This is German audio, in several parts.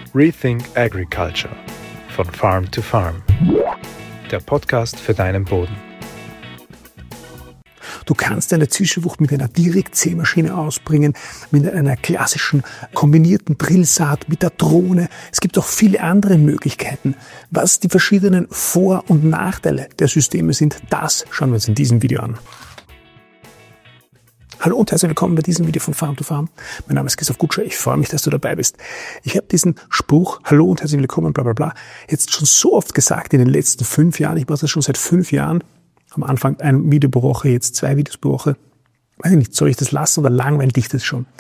Rethink Agriculture – von Farm to Farm. Der Podcast für deinen Boden. Du kannst eine Zwischenwucht mit einer Direktsämaschine ausbringen, mit einer klassischen kombinierten Drillsaat, mit der Drohne. Es gibt auch viele andere Möglichkeiten. Was die verschiedenen Vor- und Nachteile der Systeme sind, das schauen wir uns in diesem Video an. Hallo und herzlich willkommen bei diesem Video von Farm to Farm. Mein Name ist Christoph Gutscher, ich freue mich, dass du dabei bist. Ich habe diesen Spruch, hallo und herzlich willkommen, bla bla bla, jetzt schon so oft gesagt in den letzten 5 Jahren. Ich mache das schon seit 5 Jahren. Am Anfang ein Video pro Woche, jetzt 2 Videos pro Woche. Weiß ich nicht, soll ich das lassen oder langweilt dich das schon?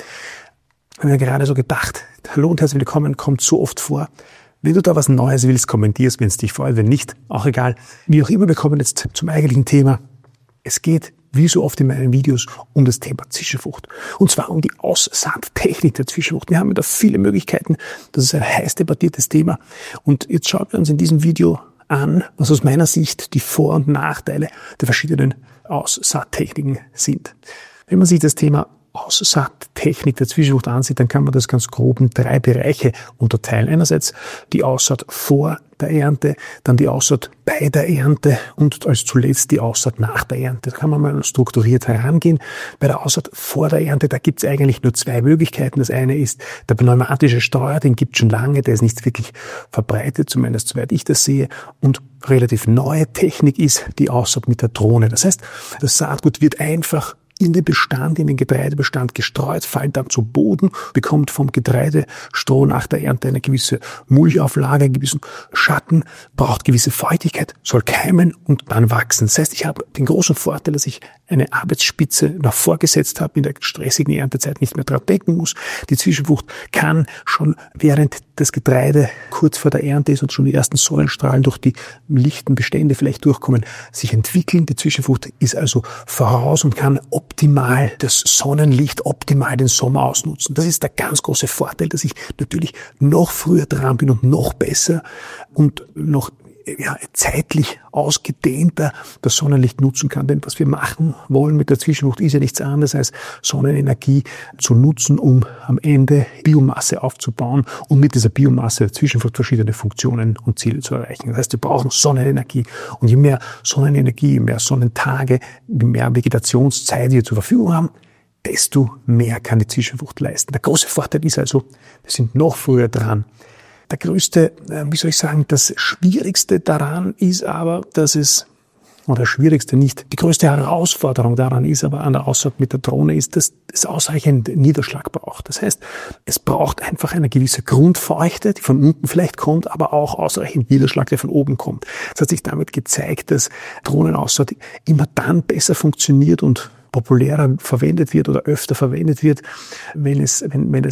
Ich habe mir gerade so gedacht, hallo und herzlich willkommen kommt so oft vor. Wenn du da was Neues willst, kommentierst, wenn es dich freut, wenn nicht, auch egal. Wie auch immer, wir kommen jetzt zum eigentlichen Thema. Es geht, wie so oft in meinen Videos, um das Thema Zwischenwucht. Und zwar um die Aussaattechnik der Zwischenwucht. Wir haben da viele Möglichkeiten. Das ist ein heiß debattiertes Thema. Und jetzt schauen wir uns in diesem Video an, was aus meiner Sicht die Vor- und Nachteile der verschiedenen Aussaattechniken sind. Wenn man sich das Thema Aussaattechnik der Zwischenwucht ansieht, dann kann man das ganz grob in 3 Bereiche unterteilen. Einerseits die Aussaat vor der Ernte, dann die Aussaat bei der Ernte und als zuletzt die Aussaat nach der Ernte. Da kann man mal strukturiert herangehen. Bei der Aussaat vor der Ernte, da gibt es eigentlich nur 2 Möglichkeiten. Das eine ist der pneumatische Streuer, den gibt es schon lange, der ist nicht wirklich verbreitet, zumindest soweit ich das sehe. Und relativ neue Technik ist die Aussaat mit der Drohne. Das heißt, das Saatgut wird einfach in den Bestand, in den Getreidebestand gestreut, fällt dann zu Boden, bekommt vom Getreidestroh nach der Ernte eine gewisse Mulchauflage, einen gewissen Schatten, braucht gewisse Feuchtigkeit, soll keimen und dann wachsen. Das heißt, ich habe den großen Vorteil, dass ich eine Arbeitsspitze noch vorgesetzt habe, in der stressigen Erntezeit nicht mehr dran denken muss. Die Zwischenwucht kann schon während das Getreide kurz vor der Ernte ist und schon die ersten Sonnenstrahlen durch die lichten Bestände vielleicht durchkommen, sich entwickeln. Die Zwischenwucht ist also voraus und kann optimal das Sonnenlicht, optimal den Sommer ausnutzen. Das ist der ganz große Vorteil, dass ich natürlich noch früher dran bin und noch besser und noch zeitlich ausgedehnter das Sonnenlicht nutzen kann. Denn was wir machen wollen mit der Zwischenwucht ist ja nichts anderes als Sonnenenergie zu nutzen, um am Ende Biomasse aufzubauen und mit dieser Biomasse der Zwischenwucht verschiedene Funktionen und Ziele zu erreichen. Das heißt, wir brauchen Sonnenenergie. Und je mehr Sonnenenergie, je mehr Sonnentage, je mehr Vegetationszeit wir zur Verfügung haben, desto mehr kann die Zwischenwucht leisten. Der große Vorteil ist also, wir sind noch früher dran. Der größte, das Schwierigste daran ist aber, die größte Herausforderung daran ist aber an der Aussaat mit der Drohne ist, dass es ausreichend Niederschlag braucht. Das heißt, es braucht einfach eine gewisse Grundfeuchte, die von unten vielleicht kommt, aber auch ausreichend Niederschlag, der von oben kommt. Das hat sich damit gezeigt, dass Drohnenaussaat immer dann besser funktioniert und populärer verwendet wird oder öfter verwendet wird, wenn es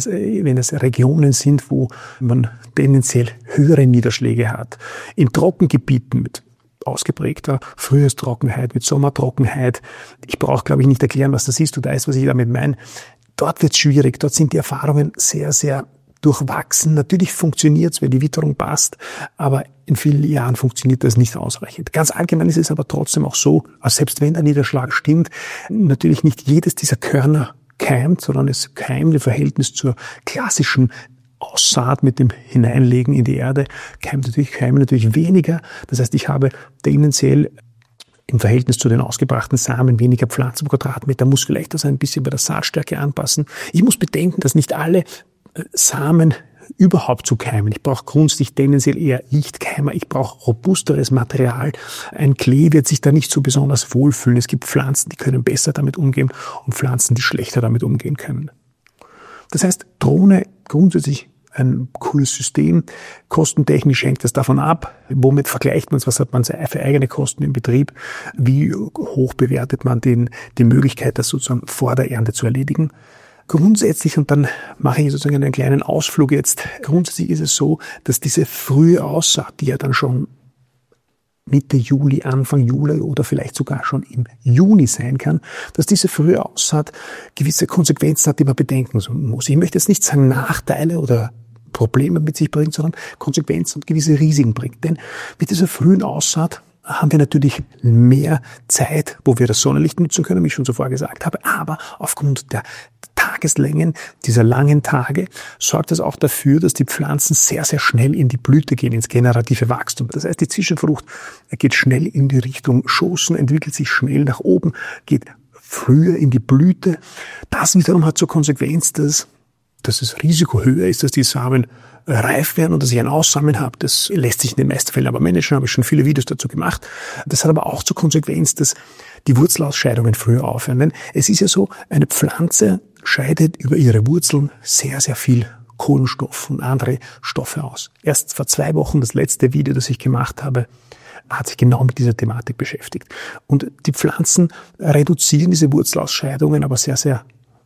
Regionen sind, wo man tendenziell höhere Niederschläge hat. In Trockengebieten mit ausgeprägter Frühjahrstrockenheit, mit Sommertrockenheit. Ich brauche, glaube ich, nicht erklären, was das ist. Du weißt, was ich damit meine. Dort wird es schwierig. Dort sind die Erfahrungen sehr, sehr durchwachsen. Natürlich funktioniert es, wenn die Witterung passt, aber in vielen Jahren funktioniert das nicht ausreichend. Ganz allgemein ist es aber trotzdem auch so, als selbst wenn der Niederschlag stimmt, natürlich nicht jedes dieser Körner keimt, sondern es keimt im Verhältnis zur klassischen Aussaat mit dem Hineinlegen in die Erde, keimen natürlich weniger. Das heißt, ich habe tendenziell im Verhältnis zu den ausgebrachten Samen weniger Pflanzen pro Quadratmeter, muss vielleicht das ein bisschen bei der Saatstärke anpassen. Ich muss bedenken, dass nicht alle Samen überhaupt zu keimen. Ich brauche grundsätzlich tendenziell eher Lichtkeimer. Ich brauche robusteres Material. Ein Klee wird sich da nicht so besonders wohlfühlen. Es gibt Pflanzen, die können besser damit umgehen und Pflanzen, die schlechter damit umgehen können. Das heißt, Drohne grundsätzlich ein cooles System. Kostentechnisch hängt das davon ab. Womit vergleicht man es? Was hat man für eigene Kosten im Betrieb? Wie hoch bewertet man die Möglichkeit, das sozusagen vor der Ernte zu erledigen? Grundsätzlich, und dann mache ich sozusagen einen kleinen Ausflug jetzt, grundsätzlich ist es so, dass diese frühe Aussaat, die ja dann schon Mitte Juli, Anfang Juli oder vielleicht sogar schon im Juni sein kann, dass diese frühe Aussaat gewisse Konsequenzen hat, die man bedenken muss. Ich möchte jetzt nicht sagen Nachteile oder Probleme mit sich bringt, sondern Konsequenzen und gewisse Risiken bringt. Denn mit dieser frühen Aussaat haben wir natürlich mehr Zeit, wo wir das Sonnenlicht nutzen können, wie ich schon zuvor gesagt habe, aber aufgrund der Tageslängen dieser langen Tage sorgt das auch dafür, dass die Pflanzen sehr, sehr schnell in die Blüte gehen, ins generative Wachstum. Das heißt, die Zwischenfrucht geht schnell in die Richtung Schoßen, entwickelt sich schnell nach oben, geht früher in die Blüte. Das wiederum hat zur Konsequenz, dass das Risiko höher ist, dass die Samen reif werden und dass ich ein Aussamen habe. Das lässt sich in den meisten Fällen aber managen, habe ich schon viele Videos dazu gemacht. Das hat aber auch zur Konsequenz, dass die Wurzelausscheidungen früher aufhören. Denn es ist ja so, eine Pflanze scheidet über ihre Wurzeln sehr, sehr viel Kohlenstoff und andere Stoffe aus. Erst vor 2 Wochen, das letzte Video, das ich gemacht habe, hat sich genau mit dieser Thematik beschäftigt. Und die Pflanzen reduzieren diese Wurzelausscheidungen aber sehr, sehr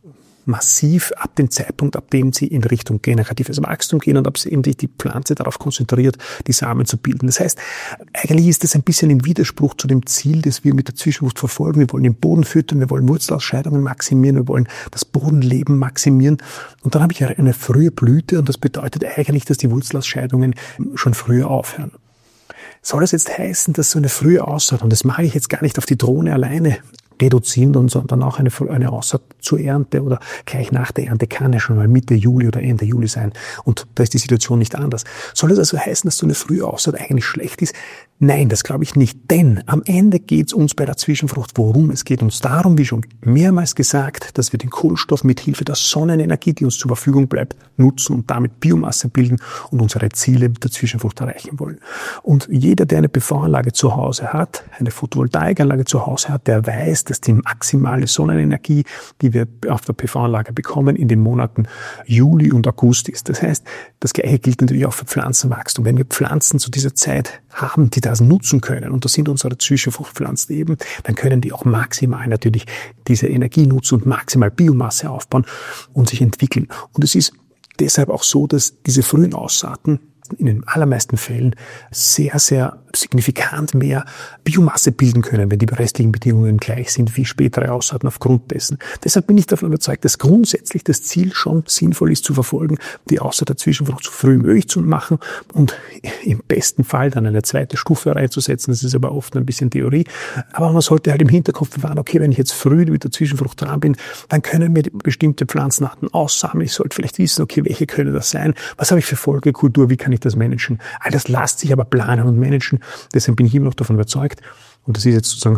massiv ab dem Zeitpunkt, ab dem sie in Richtung generatives Wachstum gehen und ab dem sich die Pflanze darauf konzentriert, die Samen zu bilden. Das heißt, eigentlich ist das ein bisschen im Widerspruch zu dem Ziel, das wir mit der Zwischenfrucht verfolgen. Wir wollen den Boden füttern, wir wollen Wurzelausscheidungen maximieren, wir wollen das Bodenleben maximieren. Und dann habe ich eine frühe Blüte und das bedeutet eigentlich, dass die Wurzelausscheidungen schon früher aufhören. Soll das jetzt heißen, dass so eine frühe Aussaat, und das mag ich jetzt gar nicht auf die Drohne alleine reduzieren, sondern auch eine Aussaat zur Ernte oder gleich nach der Ernte kann ja schon mal Mitte Juli oder Ende Juli sein. Und da ist die Situation nicht anders. Soll das also heißen, dass so eine frühe Aussaat eigentlich schlecht ist? Nein, das glaube ich nicht. Denn am Ende geht es uns bei der Zwischenfrucht worum? Es geht uns darum, wie schon mehrmals gesagt, dass wir den Kohlenstoff mit Hilfe der Sonnenenergie, die uns zur Verfügung bleibt, nutzen und damit Biomasse bilden und unsere Ziele mit der Zwischenfrucht erreichen wollen. Und jeder, der eine PV-Anlage zu Hause hat, eine Photovoltaikanlage zu Hause hat, der weiß, dass die maximale Sonnenenergie, die wir auf der PV-Anlage bekommen, in den Monaten Juli und August ist. Das heißt, das Gleiche gilt natürlich auch für Pflanzenwachstum. Wenn wir Pflanzen zu dieser Zeit haben, die das nutzen können, und das sind unsere Zwischenfruchtpflanzen eben, dann können die auch maximal natürlich diese Energie nutzen und maximal Biomasse aufbauen und sich entwickeln. Und es ist deshalb auch so, dass diese frühen Aussaaten in den allermeisten Fällen sehr, sehr signifikant mehr Biomasse bilden können, wenn die restlichen Bedingungen gleich sind wie spätere Aussaaten aufgrund dessen. Deshalb bin ich davon überzeugt, dass grundsätzlich das Ziel schon sinnvoll ist zu verfolgen, die Aussaat der Zwischenfrucht so früh wie möglich zu machen und im besten Fall dann eine zweite Stufe reinzusetzen. Das ist aber oft ein bisschen Theorie. Aber man sollte halt im Hinterkopf bewahren, okay, wenn ich jetzt früh mit der Zwischenfrucht dran bin, dann können mir bestimmte Pflanzenarten aussamen. Ich sollte vielleicht wissen, okay, welche können das sein? Was habe ich für Folgekultur? Wie kann ich das managen? All das lässt sich aber planen und managen. Deshalb bin ich immer noch davon überzeugt. Und das ist jetzt sozusagen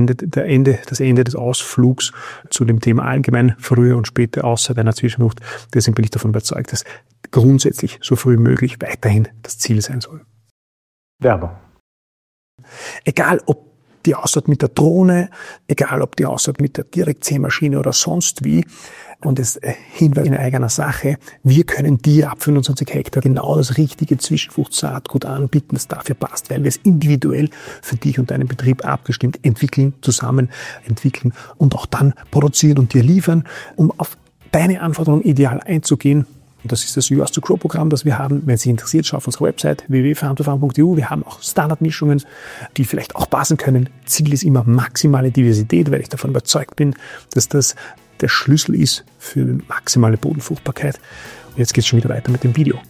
das Ende des Ausflugs zu dem Thema allgemein früher und später Aussaat einer Zwischenfrucht. Deswegen bin ich davon überzeugt, dass grundsätzlich so früh wie möglich weiterhin das Ziel sein soll. Werbung. Egal ob die Aussaat mit der Drohne, egal ob die Aussaat mit der Direktsämaschine oder sonst wie. Und das Hinweis in eigener Sache, wir können dir ab 25 Hektar genau das richtige Zwischenfruchtsaatgut anbieten, das dafür passt, weil wir es individuell für dich und deinen Betrieb abgestimmt entwickeln, zusammen entwickeln und auch dann produzieren und dir liefern, um auf deine Anforderungen ideal einzugehen. Und das ist das Yours to Grow Programm, das wir haben. Wenn Sie interessiert, schau auf unsere Website www.farm2farm.eu. Wir haben auch Standardmischungen, die vielleicht auch passen können. Ziel ist immer maximale Diversität, weil ich davon überzeugt bin, dass das der Schlüssel ist für maximale Bodenfruchtbarkeit. Und jetzt geht es schon wieder weiter mit dem Video.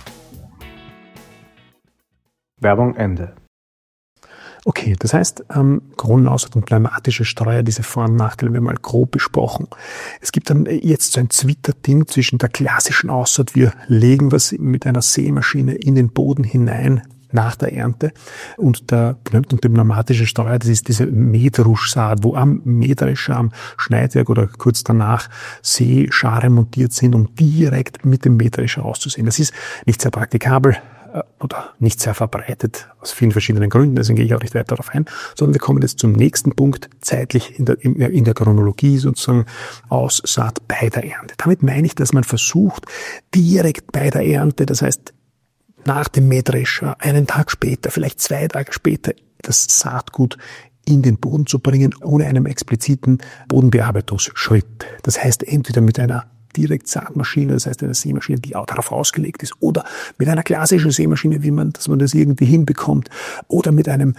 Werbung Ende. Okay, das heißt, Kronenaussaat und pneumatische Streuer, diese Vor- und Nachteile haben wir mal grob besprochen. Es gibt dann jetzt so ein Zwitterding zwischen der klassischen Aussaat, wir legen was mit einer Sämaschine in den Boden hinein nach der Ernte und dem pneumatischen Streuer, das ist diese Mähdruschsaat, wo am Mähdrescher, am Schneidwerk oder kurz danach Säschare montiert sind, um direkt mit dem Mähdrescher auszusehen. Das ist nicht sehr praktikabel oder nicht sehr verbreitet aus vielen verschiedenen Gründen, deswegen gehe ich auch nicht weiter darauf ein, sondern wir kommen jetzt zum nächsten Punkt, zeitlich in der Chronologie sozusagen, Aussaat bei der Ernte. Damit meine ich, dass man versucht, direkt bei der Ernte, das heißt nach dem Mähdrescher, einen Tag später, vielleicht 2 Tage später, das Saatgut in den Boden zu bringen, ohne einen expliziten Bodenbearbeitungsschritt. Das heißt, entweder mit einer Direktsaatmaschine, das heißt eine Sämaschine, die auch darauf ausgelegt ist, oder mit einer klassischen Sämaschine, dass man das irgendwie hinbekommt, oder mit einem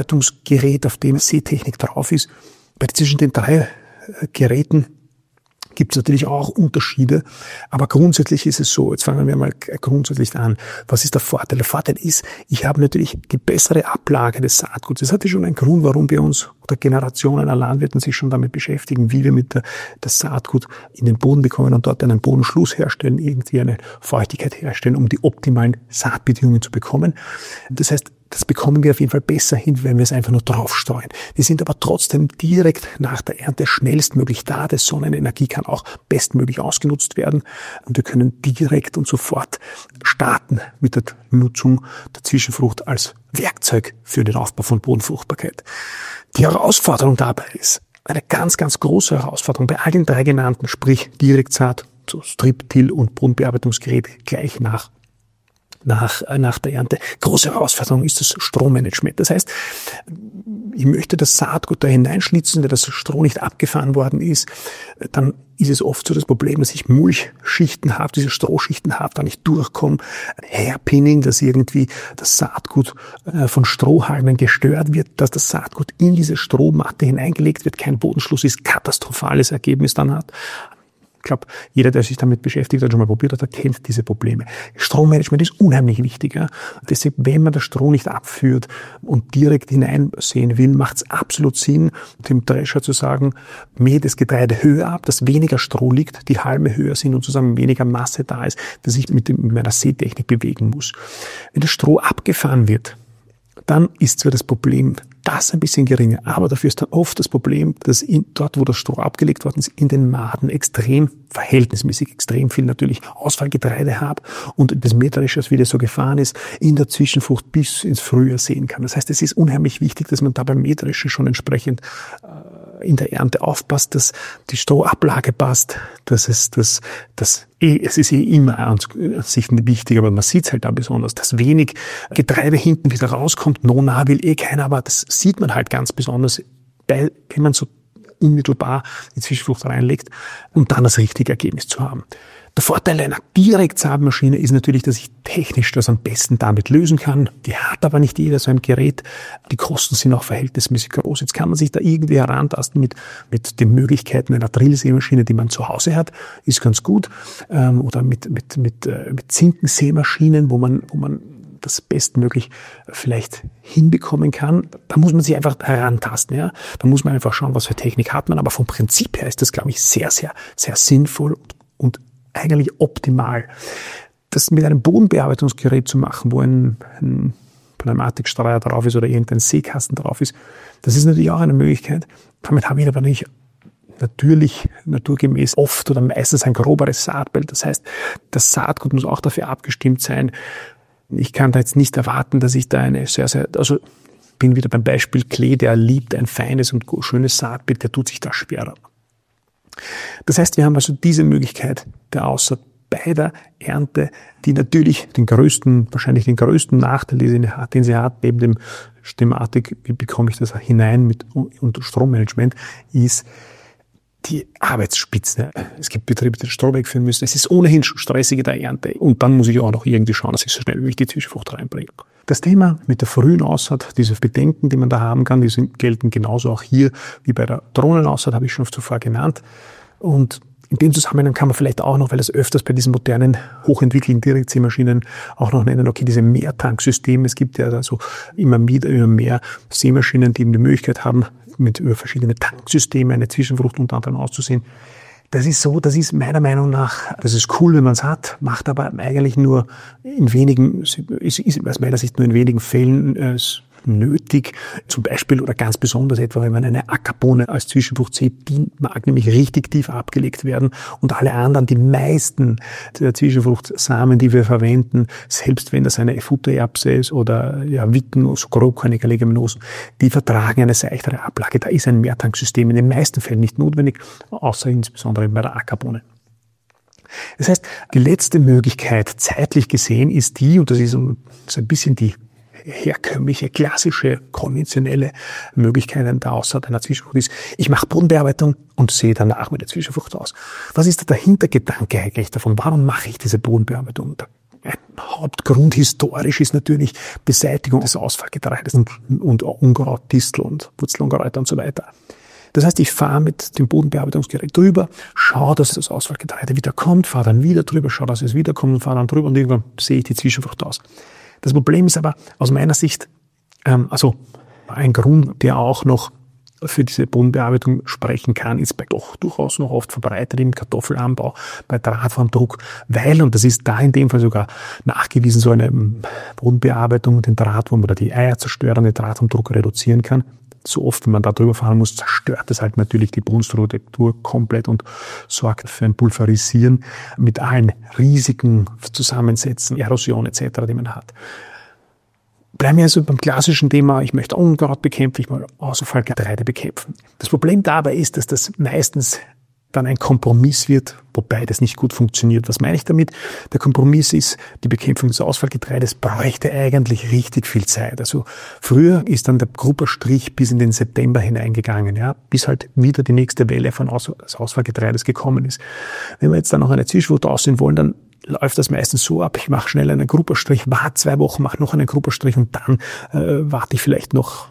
Bodenbearbeitungsgerät, auf dem Sätechnik drauf ist. Zwischen den 3 Geräten gibt es natürlich auch Unterschiede, aber grundsätzlich ist es so, jetzt fangen wir mal grundsätzlich an, was ist der Vorteil? Der Vorteil ist, ich habe natürlich die bessere Ablage des Saatguts. Das hatte schon einen Grund, warum wir uns oder Generationen an Landwirten sich schon damit beschäftigen, wie wir mit das Saatgut in den Boden bekommen und dort einen Bodenschluss herstellen, irgendwie eine Feuchtigkeit herstellen, um die optimalen Saatbedingungen zu bekommen. Das heißt, das bekommen wir auf jeden Fall besser hin, wenn wir es einfach nur draufstreuen. Die sind aber trotzdem direkt nach der Ernte schnellstmöglich da. Die Sonnenenergie kann auch bestmöglich ausgenutzt werden. Und wir können direkt und sofort starten mit der Nutzung der Zwischenfrucht als Werkzeug für den Aufbau von Bodenfruchtbarkeit. Die Herausforderung dabei ist eine ganz, ganz große Herausforderung bei all den 3 genannten, sprich Direktsaat, so Strip, Till und Bodenbearbeitungsgerät gleich nach der Ernte. Große Herausforderung ist das Strommanagement. Das heißt, ich möchte das Saatgut da hineinschlitzen, wenn das Stroh nicht abgefahren worden ist, dann ist es oft so das Problem, dass ich Mulchschichten habe, diese Strohschichten habe, da nicht durchkomme, Hairpinning, dass irgendwie das Saatgut von Strohhalmen gestört wird, dass das Saatgut in diese Strohmatte hineingelegt wird, kein Bodenschluss ist, katastrophales Ergebnis dann hat. Ich glaube, jeder, der sich damit beschäftigt hat, schon mal probiert hat, kennt diese Probleme. Strommanagement ist unheimlich wichtig. Ja? Deshalb, wenn man das Stroh nicht abführt und direkt hineinsehen will, macht es absolut Sinn, dem Drescher zu sagen, mähe das Getreide höher ab, dass weniger Stroh liegt, die Halme höher sind und zusammen weniger Masse da ist, dass ich mit meiner Sätechnik bewegen muss. Wenn das Stroh abgefahren wird, dann ist zwar das Problem das ein bisschen geringer, aber dafür ist dann oft das Problem, dass dort, wo das Stroh abgelegt worden ist, in den Maden verhältnismäßig extrem viel natürlich Ausfallgetreide habe und das Mähdreschers, wie das so gefahren ist, in der Zwischenfrucht bis ins Frühjahr sehen kann. Das heißt, es ist unheimlich wichtig, dass man da beim Mähdrescher schon entsprechend in der Ernte aufpasst, dass die Strohablage passt, es ist immer an sich wichtig, aber man sieht es halt da besonders, dass wenig Getreide hinten wieder rauskommt. Nona will keiner, aber das sieht man halt ganz besonders, wenn man so unmittelbar die Zwischenfrucht reinlegt, um dann das richtige Ergebnis zu haben. Der Vorteil einer Direktsaatmaschine ist natürlich, dass ich technisch das am besten damit lösen kann. Die hat aber nicht jeder so ein Gerät. Die Kosten sind auch verhältnismäßig groß. Jetzt kann man sich da irgendwie herantasten mit den Möglichkeiten einer Drillsämaschine, die man zu Hause hat, ist ganz gut. Oder mit Zinkensämaschinen, wo man das bestmöglich vielleicht hinbekommen kann. Da muss man sich einfach herantasten. Ja? Da muss man einfach schauen, was für Technik hat man. Aber vom Prinzip her ist das, glaube ich, sehr, sehr, sehr sinnvoll und eigentlich optimal. Das mit einem Bodenbearbeitungsgerät zu machen, wo ein Pneumatikstreuer drauf ist oder irgendein Seekasten drauf ist, das ist natürlich auch eine Möglichkeit. Damit habe ich aber nicht naturgemäß oft oder meistens ein groberes Saatbild. Das heißt, das Saatgut muss auch dafür abgestimmt sein. Ich kann da jetzt nicht erwarten, dass ich da bin wieder beim Beispiel Klee, der liebt ein feines und schönes Saatbild, der tut sich da schwerer. Das heißt, wir haben also diese Möglichkeit der Aussaat bei der Ernte, die natürlich wahrscheinlich den größten Nachteil, den sie hat, neben dem Thematik, wie bekomme ich das hinein und Strommanagement, ist die Arbeitsspitze. Es gibt Betriebe, die den Stroh wegführen müssen. Es ist ohnehin stressig der Ernte. Und dann muss ich auch noch irgendwie schauen, dass ich so schnell wie möglich die Zwischenfrucht reinbringe. Das Thema mit der frühen Aussaat, diese Bedenken, die man da haben kann, gelten genauso auch hier wie bei der Drohnenaussaat, habe ich schon zuvor genannt. Und in dem Zusammenhang kann man vielleicht auch noch, weil das öfters bei diesen modernen, hochentwickelten Direktsämaschinen auch noch nennen, okay, diese Mehrtanksysteme. Es gibt ja also immer mehr Sämaschinen, die eben die Möglichkeit haben, über verschiedene Tanksysteme eine Zwischenfrucht unter anderem auszusehen. Das ist meiner Meinung nach, das ist cool, wenn man es hat, macht aber eigentlich nur ist aus meiner Sicht nur in wenigen Fällen nötig, zum Beispiel oder ganz besonders etwa, wenn man eine Ackerbohne als Zwischenfrucht sieht, die mag nämlich richtig tief abgelegt werden und alle anderen, die meisten der Zwischenfruchtsamen, die wir verwenden, selbst wenn das eine Futtererbse ist oder Wicken, so grobkörnige Leguminosen, die vertragen eine seichtere Ablage. Da ist ein Mehrtanksystem in den meisten Fällen nicht notwendig, außer insbesondere bei der Ackerbohne. Das heißt, die letzte Möglichkeit zeitlich gesehen ist die, und das ist ein bisschen die herkömmliche, klassische, konventionelle Möglichkeit der Aussaat einer Zwischenfrucht ist, ich mache Bodenbearbeitung und sehe danach mit der Zwischenfrucht aus. Was ist der Hintergedanke eigentlich davon? Warum mache ich diese Bodenbearbeitung? Ein Hauptgrund historisch ist natürlich Beseitigung des Ausfallgetreides und Unkraut, Distel und Wurzelunkräuter und so weiter. Das heißt, ich fahre mit dem Bodenbearbeitungsgerät drüber, schaue, dass das Ausfallgetreide wieder kommt, fahre dann wieder drüber, schaue, dass es wiederkommt und fahre dann drüber und irgendwann sehe ich die Zwischenfrucht aus. Das Problem ist aber aus meiner Sicht, ein Grund, der auch noch für diese Bodenbearbeitung sprechen kann, ist doch durchaus noch oft verbreitet im Kartoffelanbau bei Drahtformdruck, weil, und das ist da in dem Fall sogar nachgewiesen, so eine Bodenbearbeitung den Drahtwurm oder die Eier zerstörende Drahtformdruck reduzieren kann. So oft, wenn man da drüber fahren muss, zerstört es halt natürlich die Bodenstruktur komplett und sorgt für ein Pulverisieren mit allen Risiken, Zusammensetzen, Erosion etc., die man hat. Bleiben wir also beim klassischen Thema, ich möchte Unkraut bekämpfen, ich möchte Ausfallgetreide bekämpfen. Das Problem dabei ist, dass das meistens dann ein Kompromiss wird, wobei das nicht gut funktioniert. Was meine ich damit? Der Kompromiss ist, die Bekämpfung des Ausfallgetreides bräuchte eigentlich richtig viel Zeit. Also früher ist dann der Grupperstrich bis in den September hineingegangen, ja, bis halt wieder die nächste Welle von Ausfallgetreides gekommen ist. Wenn wir jetzt dann noch eine Zwischenfrucht aussehen wollen, dann läuft das meistens so ab, ich mache schnell einen Grupperstrich, warte 2 Wochen, mache noch einen Grupperstrich und dann warte ich vielleicht noch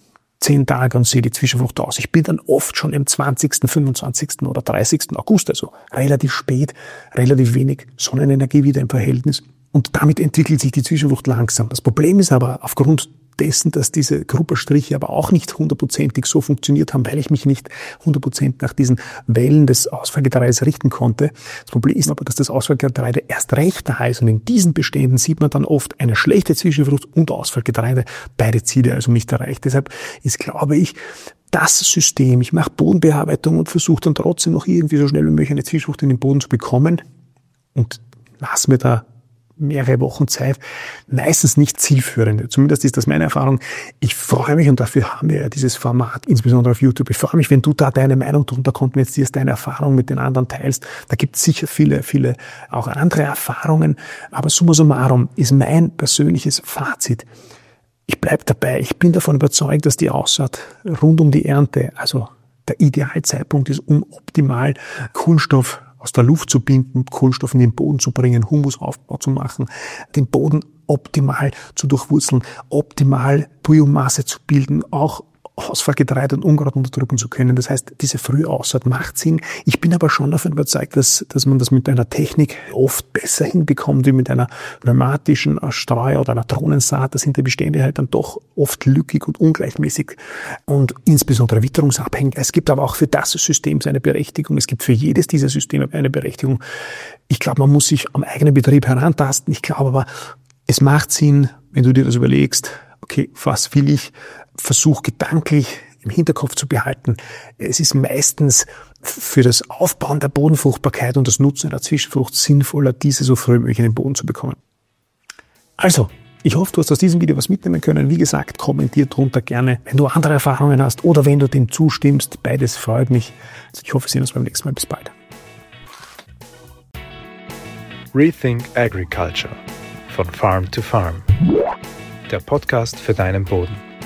10 Tage und sehe die Zwischenfrucht aus. Ich bin dann oft schon am 20., 25. oder 30. August, also relativ spät, relativ wenig Sonnenenergie wieder im Verhältnis. Und damit entwickelt sich die Zwischenfrucht langsam. Das Problem ist aber aufgrund dessen, dass diese Grupperstriche aber auch nicht 100%ig so funktioniert haben, weil ich mich nicht 100% nach diesen Wellen des Ausfallgetreides richten konnte. Das Problem ist aber, dass das Ausfallgetreide erst recht da ist und in diesen Beständen sieht man dann oft eine schlechte Zwischenfrucht und Ausfallgetreide, beide Ziele also nicht erreicht. Deshalb ist, glaube ich, das System, ich mache Bodenbearbeitung und versuche dann trotzdem noch irgendwie so schnell wie möglich eine Zwischenfrucht in den Boden zu bekommen und lass mir da mehrere Wochen Zeit, meistens nicht zielführend. Zumindest ist das meine Erfahrung. Ich freue mich, und dafür haben wir ja dieses Format, insbesondere auf YouTube. Ich freue mich, wenn du da deine Meinung drunter kommentierst, deine Erfahrung mit den anderen teilst. Da gibt es sicher viele auch andere Erfahrungen. Aber summa summarum ist mein persönliches Fazit. Ich bleibe dabei. Ich bin davon überzeugt, dass die Aussaat rund um die Ernte, also der Idealzeitpunkt ist, um optimal Kohlenstoff aus der Luft zu binden, Kohlenstoff in den Boden zu bringen, Humusaufbau zu machen, den Boden optimal zu durchwurzeln, optimal Biomasse zu bilden, auch Ausfallgetreide und Unkraut unterdrücken zu können. Das heißt, diese Frühaussaat macht Sinn. Ich bin aber schon davon überzeugt, dass man das mit einer Technik oft besser hinbekommt, wie mit einer pneumatischen Streuer oder einer Drohnensaat. Da sind die Bestände halt dann doch oft lückig und ungleichmäßig und insbesondere witterungsabhängig. Es gibt aber auch für das System seine Berechtigung. Es gibt für jedes dieser Systeme eine Berechtigung. Ich glaube, man muss sich am eigenen Betrieb herantasten. Ich glaube aber, es macht Sinn, wenn du dir das überlegst, okay, was will ich? Versuch gedanklich im Hinterkopf zu behalten. Es ist meistens für das Aufbauen der Bodenfruchtbarkeit und das Nutzen einer Zwischenfrucht sinnvoller, diese so früh wie möglich in den Boden zu bekommen. Also, ich hoffe, du hast aus diesem Video was mitnehmen können. Wie gesagt, kommentier drunter gerne, wenn du andere Erfahrungen hast oder wenn du dem zustimmst. Beides freut mich. Ich hoffe, wir sehen uns beim nächsten Mal. Bis bald. Rethink Agriculture von Farm to Farm. Der Podcast für deinen Boden.